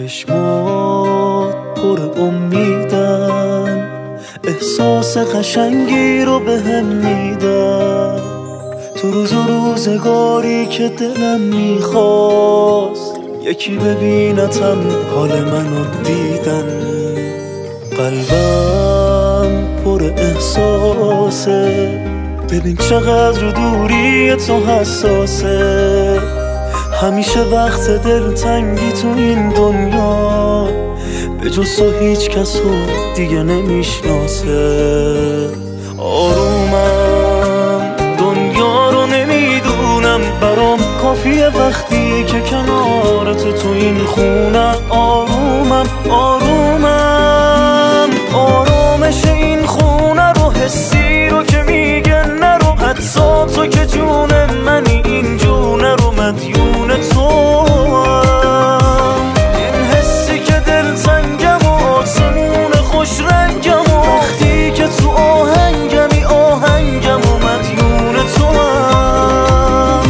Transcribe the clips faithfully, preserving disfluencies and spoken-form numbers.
چشمات پر امیدن، احساس قشنگی رو به هم میدن. تو روز و روزگاری که دلم میخواست یکی ببینتم حال منو دیدن. قلبم پر احساسه، ببین چقدر دوری تو حساسه. همیشه وقت دلتنگی تو این دنیا به جز تو هیچ کس رو دیگه نمیشناسه. آرومم دنیا رو نمیدونم، برام کافیه وقتی که کنار تو تو این خونه. آرومم آرومم آرامش این خونه رو، حسی رو که میگه نرو، حتی تو که جون منی این جونه رو مدیون تو. این حسی که دلتنگم و آسمون خوش رنگم و وقتی که تو آهنگمی آهنگم و مدیون تو هم.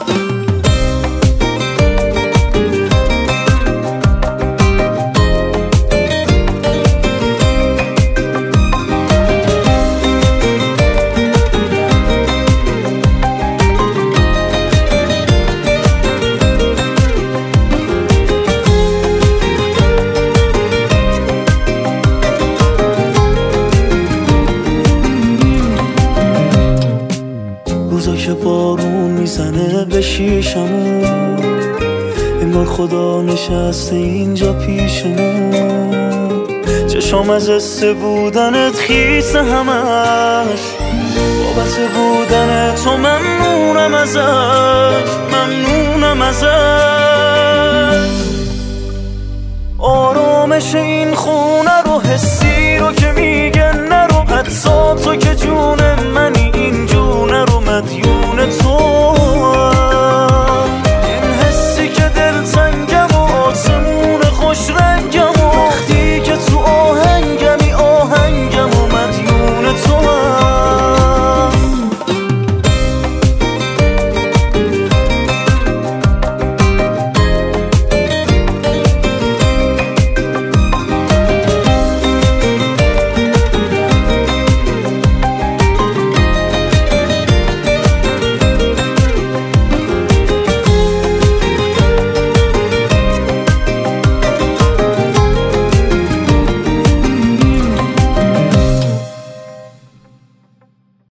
روزا که بارون میزنه به شیشمون، انگار خدا نشسته اینجا پیشمون. چشام از حس بودنت خیسه همش، بابت بودن تو ممنونم ازش، ممنونم ازش. آرامش این خونه رو، حسی رو که میگه